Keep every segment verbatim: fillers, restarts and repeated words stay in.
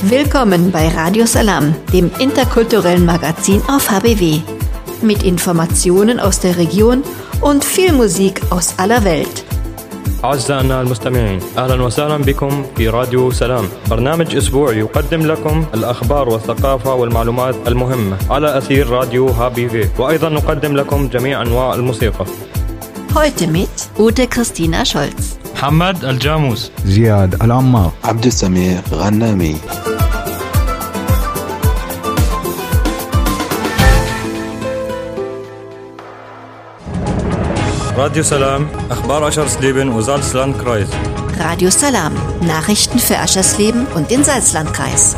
Willkommen bei Radio Salam, dem interkulturellen Magazin auf H B W. Mit Informationen aus der Region und viel Musik aus aller Welt. أعزائنا المستمعين، أهلا وسهلا بكم في راديو سلام، برنامج أسبوعي يقدم لكم الأخبار والثقافة والمعلومات المهمة على أثير راديو H B W، وأيضا نقدم لكم جميع أنواع الموسيقى. Heute mit Ute Christina Scholz, محمد الجاموس، زياد العمار، عبد السميع غنامي. Radio Salam, Akhbar Aschersleben und Salzlandkreis. Radio Salam, Nachrichten für Aschersleben und den Salzlandkreis.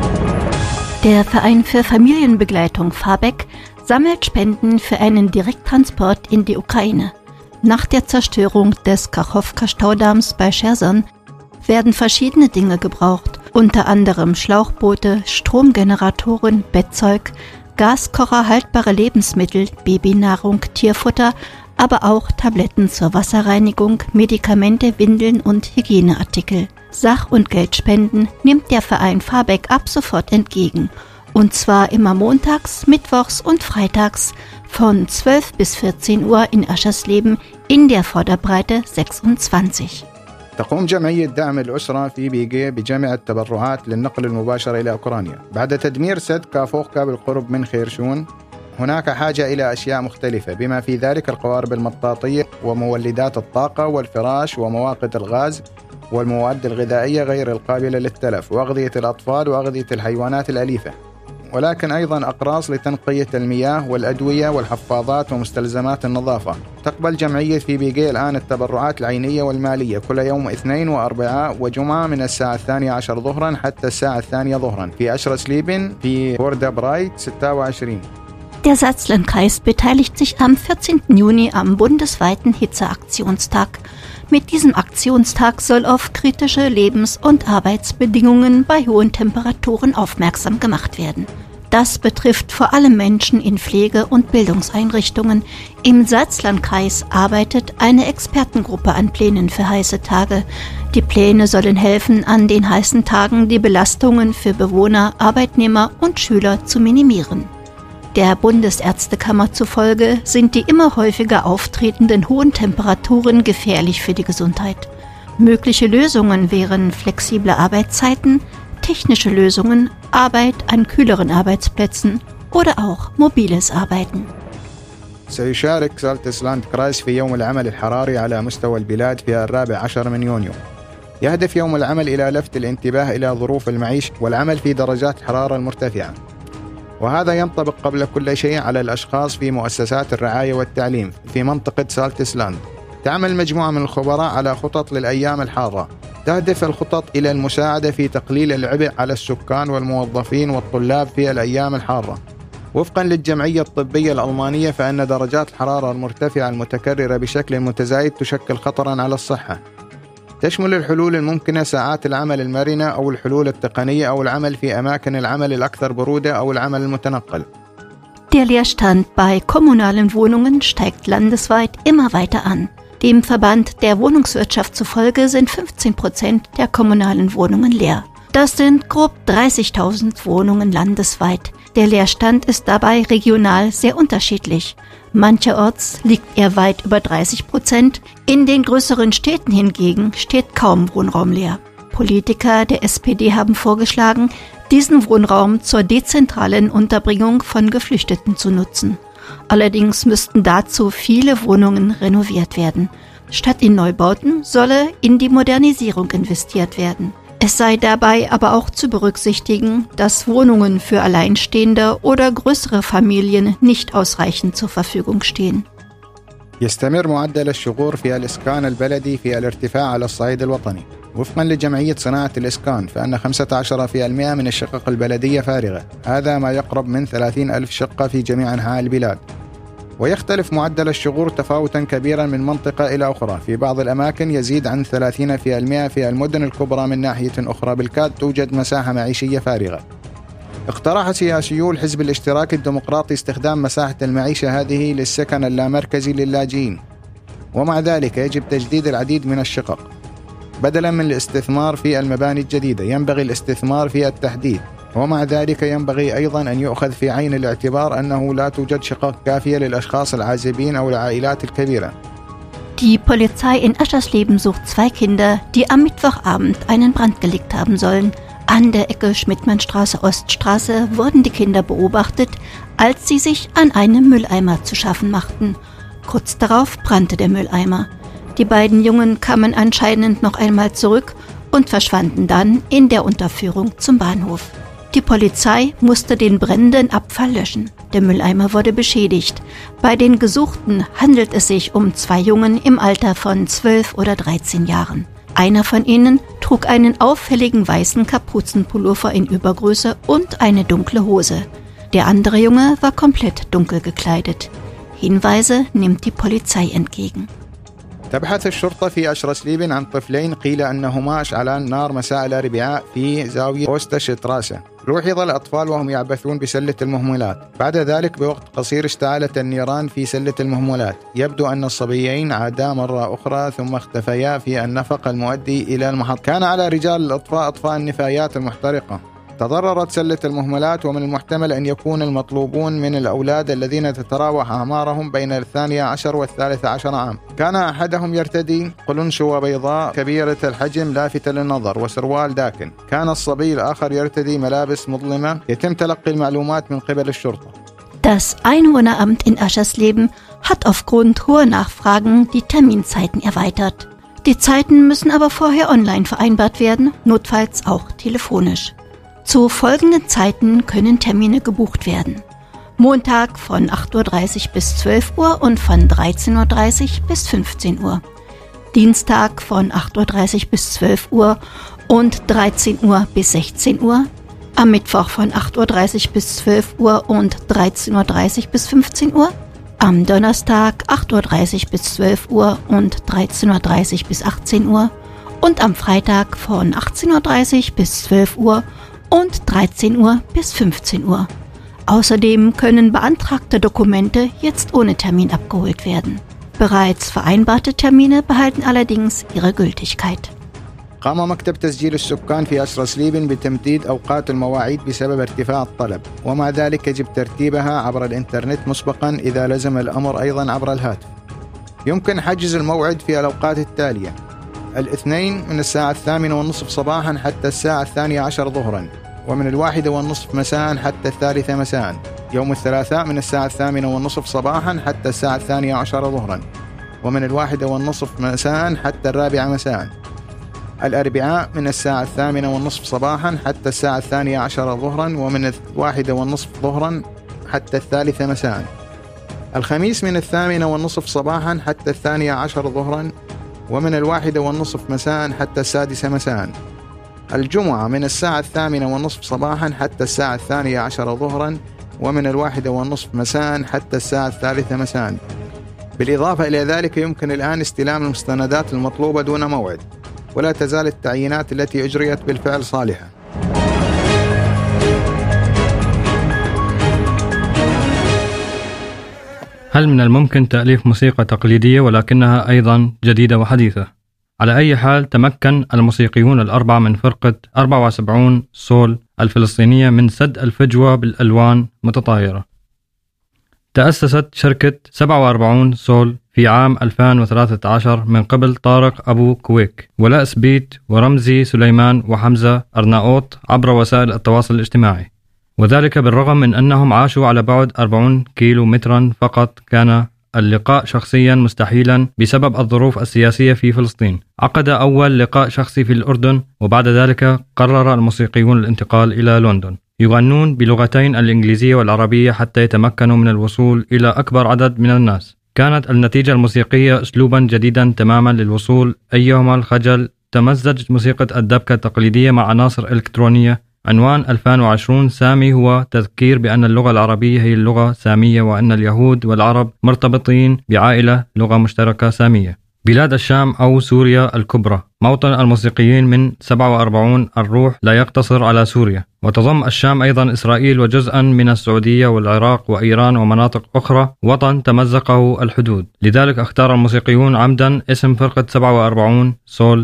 Der Verein für Familienbegleitung Fabeck sammelt Spenden für einen Direkttransport in die Ukraine. Nach der Zerstörung des Kachowka-Staudamms bei Cherson werden verschiedene Dinge gebraucht, unter anderem Schlauchboote, Stromgeneratoren, Bettzeug, Gaskocher, haltbare Lebensmittel, Babynahrung, Tierfutter, aber auch Tabletten zur Wasserreinigung, Medikamente, Windeln und Hygieneartikel. Sach- und Geldspenden nimmt der Verein Fabeck ab sofort entgegen. Und zwar immer montags, mittwochs und freitags von zwölf bis vierzehn Uhr in Aschersleben in der Vorderbreite sechsundzwanzig. تقوم جمعية دعم الأسرة في بيجي بجمع التبرعات للنقل المباشر إلى أوكرانيا. بعد تدمير سد كافوخكا بالقرب من خيرشون، هناك حاجة إلى أشياء مختلفة بما في ذلك القوارب المطاطية ومولدات الطاقة والفراش ومواقد الغاز والمواد الغذائية غير القابلة للتلف وأغذية الأطفال وأغذية الحيوانات الأليفة، ولكن أيضا أقراص لتنقية المياه والأدوية والحفاضات ومستلزمات النظافة. تقبل جمعية في بيجي الآن التبرعات العينية والمالية كل يوم اثنين وأربعاء وجمعة من الساعة الثانية عشر ظهرا حتى الساعة الثانية ظهرا في أشرسليبن في بوردا برايت ستة وعشرين. Der Salzlandkreis beteiligt sich am vierzehnten Juni am bundesweiten Hitzeaktionstag. Mit diesem Aktionstag soll auf kritische Lebens- und Arbeitsbedingungen bei hohen Temperaturen aufmerksam gemacht werden. Das betrifft vor allem Menschen in Pflege- und Bildungseinrichtungen. Im Salzlandkreis arbeitet eine Expertengruppe an Plänen für heiße Tage. Die Pläne sollen helfen, an den heißen Tagen die Belastungen für Bewohner, Arbeitnehmer und Schüler zu minimieren. Der Bundesärztekammer zufolge sind die immer häufiger auftretenden hohen Temperaturen gefährlich für die Gesundheit. Mögliche Lösungen wären flexible Arbeitszeiten, technische Lösungen, Arbeit an kühleren Arbeitsplätzen oder auch mobiles Arbeiten. سيشارك سالتسلاندكرايس في يوم العمل الحراري على مستوى البلاد في الرابع عشر من يونيو. يهدف يوم العمل إلى لفت الانتباه إلى ظروف المعيشة والعمل في درجات الحرارة المرتفعة، وهذا ينطبق قبل كل شيء على الأشخاص في مؤسسات الرعاية والتعليم في منطقة سالتسلاند. تعمل مجموعة من الخبراء على خطط للأيام الحارة. تهدف الخطط إلى المساعدة في تقليل العبء على السكان والموظفين والطلاب في الأيام الحارة. وفقا للجمعية الطبية الألمانية فإن درجات الحرارة المرتفعة المتكررة بشكل متزايد تشكل خطرا على الصحة. تشمل الحلول الممكنة ساعات العمل المرنة أو الحلول التقنية أو العمل في أماكن العمل الأكثر برودة أو العمل المتنقل. Der Leerstand bei kommunalen Wohnungen steigt landesweit immer weiter an. Dem Verband der Wohnungswirtschaft zufolge sind fünfzehn Prozent der kommunalen Wohnungen leer. Das sind grob dreißigtausend Wohnungen landesweit. Der Leerstand ist dabei regional sehr unterschiedlich. Mancherorts liegt er weit über dreißig Prozent. In den größeren Städten hingegen steht kaum Wohnraum leer. Politiker der S P D haben vorgeschlagen, diesen Wohnraum zur dezentralen Unterbringung von Geflüchteten zu nutzen. Allerdings müssten dazu viele Wohnungen renoviert werden. Statt in Neubauten solle in die Modernisierung investiert werden. Es sei dabei aber auch zu berücksichtigen, dass Wohnungen für Alleinstehende oder größere Familien nicht ausreichend zur Verfügung stehen. يستمر معدل الشغور في الإسكان البلدي في الارتفاع على الصعيد الوطني. وفقا لجمعية صناعة الإسكان فإن خمسة عشر بالمئة من الشقق البلدية فارغة، هذا ما يقرب من ثلاثين ألف شقة في جميع أنحاء البلاد. ويختلف معدل الشغور تفاوتا كبيرا من منطقة إلى أخرى، في بعض الأماكن يزيد عن ثلاثين بالمئة في المدن الكبرى، من ناحية أخرى بالكاد توجد مساحة معيشية فارغة. اقترح سياسيو الحزب الاشتراكي الديمقراطي استخدام مساحة المعيشة هذه للسكن اللامركزي للاجئين، ومع ذلك يجب تجديد العديد من الشقق. بدلا من الاستثمار في المباني الجديدة ينبغي الاستثمار في التحديث. ومع ذلك ينبغي أيضا أن يؤخذ في عين الاعتبار أنه لا توجد شقق كافية للأشخاص العازبين أو العائلات الكبيرة. Die Polizei in Aschersleben sucht zwei Kinder, die am Mittwochabend einen Brand gelegt haben sollen. An der Ecke Schmidtmannstraße-Oststraße wurden die Kinder beobachtet, als sie sich an einem Mülleimer zu schaffen machten. Kurz darauf brannte der Mülleimer. Die beiden Jungen kamen anscheinend noch einmal zurück und verschwanden dann in der Unterführung zum Bahnhof. Die Polizei musste den brennenden Abfall löschen. Der Mülleimer wurde beschädigt. Bei den Gesuchten handelt es sich um zwei Jungen im Alter von zwölf oder dreizehn Jahren. Einer von ihnen trug einen auffälligen weißen Kapuzenpullover in Übergröße und eine dunkle Hose. Der andere Junge war komplett dunkel gekleidet. Hinweise nimmt die Polizei entgegen. تبحث الشرطة في أشرسليبن عن طفلين قيل أنهما أشعلان نار مساء الأربعاء في زاوية أوستشتراسة. لوحظ الأطفال وهم يعبثون بسلة المهملات. بعد ذلك بوقت قصير اشتعلت النيران في سلة المهملات. يبدو أن الصبيين عادا مرة أخرى ثم اختفيا في النفق المؤدي إلى المحطة. كان على رجال الإطفاء إطفاء النفايات المحترقة. تضررت سلة المهملات، ومن المحتمل أن يكون المطلوبون من الأولاد الذين تتراوح أعمارهم بين الثانية عشر والثالث عشر عام. كان أحدهم يرتدي قلنشوة بيضاء كبيرة الحجم لافتة للنظر وسروال داكن. كان الصبي الآخر يرتدي ملابس مظلمة. يتم تلقي المعلومات من قبل الشرطة. Das Einwohneramt in Aschersleben hat aufgrund hoher Nachfragen die Terminzeiten erweitert. Die Zeiten müssen aber vorher online vereinbart werden, notfalls auch telefonisch. Zu folgenden Zeiten können Termine gebucht werden. Montag von acht Uhr dreißig bis zwölf Uhr und von dreizehn Uhr dreißig bis fünfzehn Uhr. Dienstag von acht Uhr dreißig bis zwölf Uhr und dreizehn Uhr bis sechzehn Uhr. Am Mittwoch von acht Uhr dreißig bis zwölf Uhr und dreizehn Uhr dreißig bis fünfzehn Uhr. Am Donnerstag acht Uhr dreißig bis zwölf Uhr und dreizehn Uhr dreißig bis achtzehn Uhr. Und am Freitag von achtzehn Uhr dreißig bis zwölf Uhr und dreizehn Uhr bis fünfzehn Uhr. Außerdem können beantragte Dokumente jetzt ohne Termin abgeholt werden. Bereits vereinbarte Termine behalten allerdings ihre Gültigkeit. قام مكتب تسجيل السكان في أشرسليبن بتمديد أوقات المواعيد بسبب ارتفاع الطلب، ومع ذلك يجب ترتيبها عبر الإنترنت مسبقا إذا لزم الأمر أيضا عبر الهاتف. يمكن حجز الموعد في الأوقات التالية: الاثنين من الساعة الثامنة والنصف صباحا حتى الساعة الثانية عشر ظهرا، ومن الواحدة والنصف مساء حتى الثالثة مساء. يوم الثلاثاء من الساعة الثامنة والنصف صباحا حتى الساعة الثانية عشر ظهرا، ومن الواحدة والنصف مساء حتى الرابعة مساء. الأربعاء من الساعة الثامنة والنصف صباحا حتى الساعة الثانية عشر ظهرا، ومن الواحدة والنصف ظهرا حتى الثالثة مساء. الخميس من الثامنة والنصف صباحا حتى الثانية عشر ظهرا، ومن الواحدة والنصف مساء حتى السادسة مساء. الجمعة من الساعة الثامنة والنصف صباحا حتى الساعة الثانية عشر ظهرا، ومن الواحدة والنصف مساء حتى الساعة الثالثة مساء. بالإضافة إلى ذلك يمكن الآن استلام المستندات المطلوبة دون موعد، ولا تزال التعيينات التي أجريت بالفعل صالحة. هل من الممكن تأليف موسيقى تقليدية ولكنها أيضا جديدة وحديثة؟ على أي حال، تمكن الموسيقيون الأربعة من فرقة أربعة وسبعين سول الفلسطينية من سد الفجوة بالألوان متطايرة. تأسست شركة سبعة وأربعين سول في عام ألفين وثلاثة عشر من قبل طارق أبو كويك ولاء سبيت ورمزي سليمان وحمزة أرناؤوط عبر وسائل التواصل الاجتماعي، وذلك بالرغم من أنهم عاشوا على بعد أربعين كيلو مترا فقط. كان اللقاء شخصيا مستحيلا بسبب الظروف السياسية في فلسطين. عقد أول لقاء شخصي في الأردن، وبعد ذلك قرر الموسيقيون الانتقال إلى لندن. يغنون بلغتين الإنجليزية والعربية حتى يتمكنوا من الوصول إلى أكبر عدد من الناس. كانت النتيجة الموسيقية أسلوبا جديدا تماما للوصول أيهما الخجل. تمزج موسيقى الدبكة التقليدية مع عناصر إلكترونية. عنوان ألفين وعشرين سامي هو تذكير بأن اللغة العربية هي اللغة سامية، وأن اليهود والعرب مرتبطين بعائلة لغة مشتركة سامية. بلاد الشام أو سوريا الكبرى موطن الموسيقيين من سبعة وأربعين. الروح لا يقتصر على سوريا، وتضم الشام أيضا إسرائيل وجزءا من السعودية والعراق وإيران ومناطق أخرى، وطن تمزقه الحدود. لذلك اختار الموسيقيون عمدا اسم فرقة سبعة وأربعين سول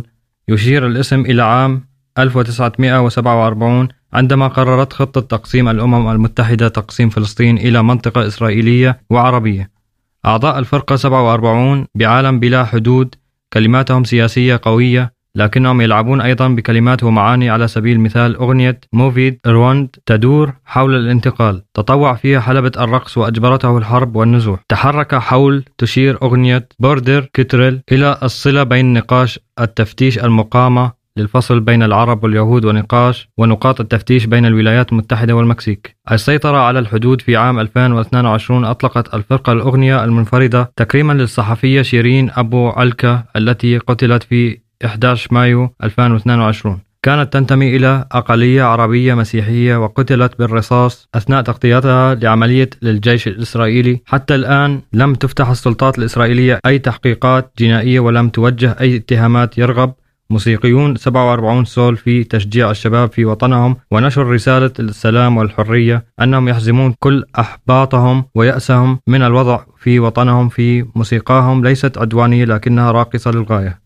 يشير الاسم إلى عام ألف وتسعمائة وسبعة وأربعين عندما قررت خطة تقسيم الأمم المتحدة تقسيم فلسطين إلى منطقة إسرائيلية وعربية. أعضاء الفرقة سبعة وأربعين بعالم بلا حدود كلماتهم سياسية قوية، لكنهم يلعبون أيضا بكلمات ومعاني. على سبيل المثال أغنية موفيد رواند تدور حول الانتقال، تطوع فيها حلبة الرقص وأجبرته الحرب والنزوح. تحرك حول تشير أغنية بوردر كترل إلى الصلة بين نقاش التفتيش المقامة للفصل بين العرب واليهود ونقاش ونقاط التفتيش بين الولايات المتحدة والمكسيك. السيطرة على الحدود. في عام ألفين واثنين وعشرين أطلقت الفرقة الأغنية المنفردة تكريما للصحفية شيرين أبو علكة التي قتلت في أحد عشر مايو ألفين واثنين وعشرين. كانت تنتمي إلى أقلية عربية مسيحية وقتلت بالرصاص أثناء تغطيتها لعملية للجيش الإسرائيلي. حتى الآن لم تفتح السلطات الإسرائيلية أي تحقيقات جنائية ولم توجه أي اتهامات. يرغب موسيقيون سبعة وأربعين سول في تشجيع الشباب في وطنهم ونشر رسالة السلام والحرية، أنهم يحزمون كل أحباطهم ويأسهم من الوضع في وطنهم. في موسيقاهم ليست عدوانية لكنها راقصة للغاية.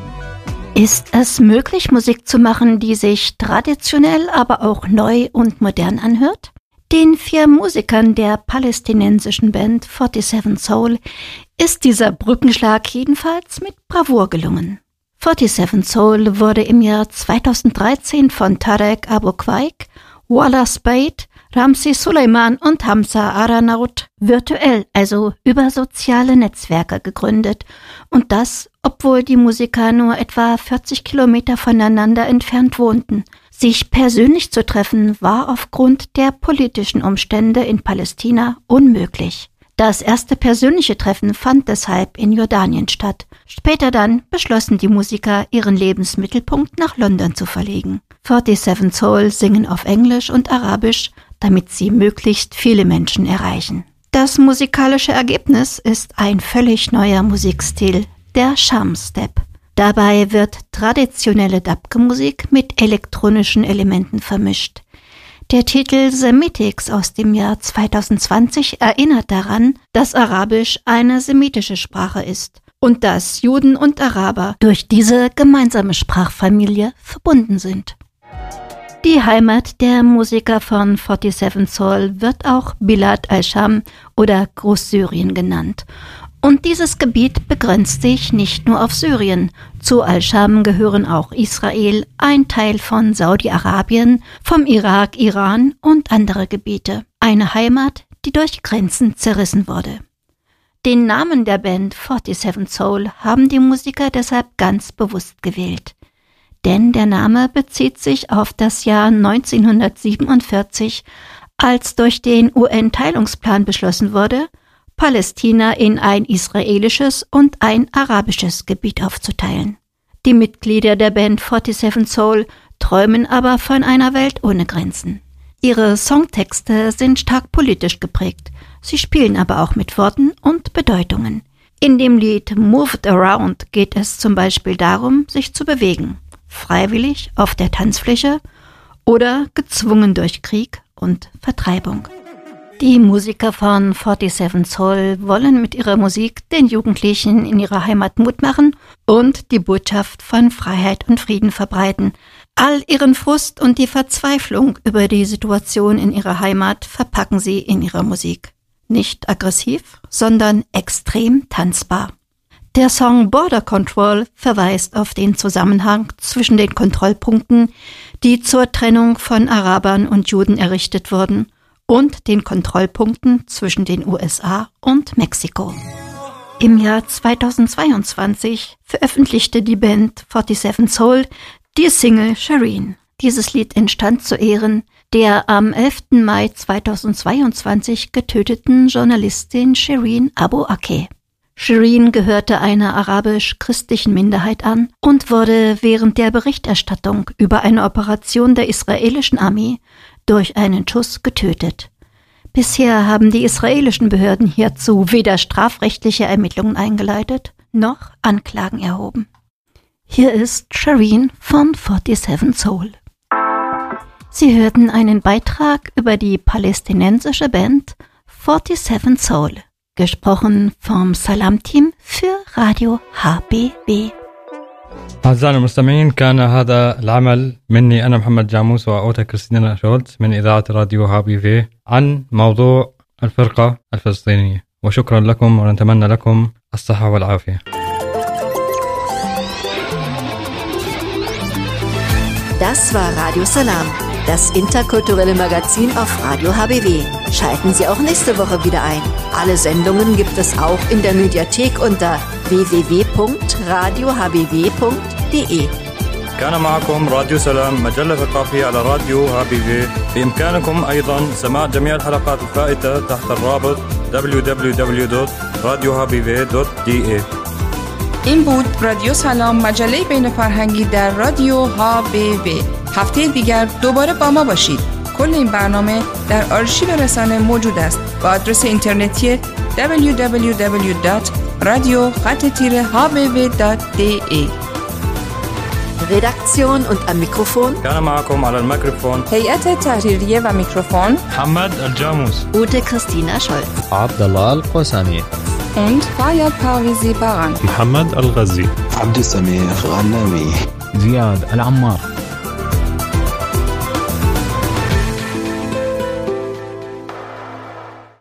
Ist es möglich, Musik zu machen, die sich traditionell, aber auch neu und modern anhört? Den vier Musikern der palästinensischen Band siebenundvierzig Soul ist dieser Brückenschlag jedenfalls mit Bravour gelungen. siebenundvierzig Soul wurde im Jahr zweitausenddreizehn von Tarek Abu Quaik, Wallace Bate, Ramzi Suleiman und Hamza Aranaut virtuell, also über soziale Netzwerke gegründet. Und das, obwohl die Musiker nur etwa vierzig Kilometer voneinander entfernt wohnten. Sich persönlich zu treffen, war aufgrund der politischen Umstände in Palästina unmöglich. Das erste persönliche Treffen fand deshalb in Jordanien statt. Später dann beschlossen die Musiker, ihren Lebensmittelpunkt nach London zu verlegen. siebenundvierzig Soul singen auf Englisch und Arabisch, damit sie möglichst viele Menschen erreichen. Das musikalische Ergebnis ist ein völlig neuer Musikstil, der Sham-Step. Dabei wird traditionelle Dabke-Musik mit elektronischen Elementen vermischt. Der Titel Semitics aus dem Jahr zweitausendzwanzig erinnert daran, dass Arabisch eine semitische Sprache ist und dass Juden und Araber durch diese gemeinsame Sprachfamilie verbunden sind. Die Heimat der Musiker von siebenundvierzig Soul wird auch Bilad al-Sham oder Großsyrien genannt. Und dieses Gebiet begrenzt sich nicht nur auf Syrien. Zu al-Sham gehören auch Israel, ein Teil von Saudi-Arabien, vom Irak, Iran und andere Gebiete. Eine Heimat, die durch Grenzen zerrissen wurde. Den Namen der Band siebenundvierzig Soul haben die Musiker deshalb ganz bewusst gewählt. Denn der Name bezieht sich auf das Jahr neunzehnhundertsiebenundvierzig, als durch den U N-Teilungsplan beschlossen wurde, Palästina in ein israelisches und ein arabisches Gebiet aufzuteilen. Die Mitglieder der Band siebenundvierzig Soul träumen aber von einer Welt ohne Grenzen. Ihre Songtexte sind stark politisch geprägt, sie spielen aber auch mit Worten und Bedeutungen. In dem Lied Moved Around geht es zum Beispiel darum, sich zu bewegen, freiwillig auf der Tanzfläche oder gezwungen durch Krieg und Vertreibung. Die Musiker von siebenundvierzig Soul wollen mit ihrer Musik den Jugendlichen in ihrer Heimat Mut machen und die Botschaft von Freiheit und Frieden verbreiten. All ihren Frust und die Verzweiflung über die Situation in ihrer Heimat verpacken sie in ihrer Musik. Nicht aggressiv, sondern extrem tanzbar. Der Song Border Control verweist auf den Zusammenhang zwischen den Kontrollpunkten, die zur Trennung von Arabern und Juden errichtet wurden, und den Kontrollpunkten zwischen den U S A und Mexiko. Im Jahr zweitausendzweiundzwanzig veröffentlichte die Band siebenundvierzig Soul die Single Shireen. Dieses Lied entstand zu Ehren der am elften Mai zweitausendzweiundzwanzig getöteten Journalistin Shireen Abu Akleh. Shireen gehörte einer arabisch-christlichen Minderheit an und wurde während der Berichterstattung über eine Operation der israelischen Armee durch einen Schuss getötet. Bisher haben die israelischen Behörden hierzu weder strafrechtliche Ermittlungen eingeleitet, noch Anklagen erhoben. Hier ist Shireen von siebenundvierzig Soul. Sie hörten einen Beitrag über die palästinensische Band siebenundvierzig Soul, gesprochen vom Salam-Team für Radio H B W. أعزائنا المستمعين، كان هذا العمل مني أنا محمد جاموس وأوتا كريستينا شولتز من إذاعة راديو هابي في عن موضوع الفرقة الفلسطينية، وشكرا لكم ونتمنى لكم الصحة والعافية. Das war Radio Salam, das interkulturelle Magazin auf Radio H B W. Schalten Sie auch nächste Woche wieder ein. Alle Sendungen gibt es auch in der Mediathek unter w w w punkt radio h b w punkt d e. كان معكم راديو سلام، مجلة ثقافية على راديو هابي. بإمكانكم أيضا سماع جميع الحلقات الفائتة تحت الرابط دبليو دبليو دبليو دوت رادیو هابی دوت دی ای. این بود رادیو سلام، مجله بین فرهنگی در رادیو ها بی وی. هفته دیگر دوباره با ما باشید. کل این برنامه در آرشیو رسانه موجود است با آدرس اینترنتی دبلیو دبلیو دبلیو دات رادیو خط تیره ها بی وی دات دی ای. Redaktion und am Mikrofon كان معكم على الميكروفون هيئة تحريرية و میکروفون محمد الجاموس، Ute Christina Scholz, عبد الله القسامي und Fayad Parvizi Baran. محمد الغزي، عبد السميع غنامي، زياد العمار.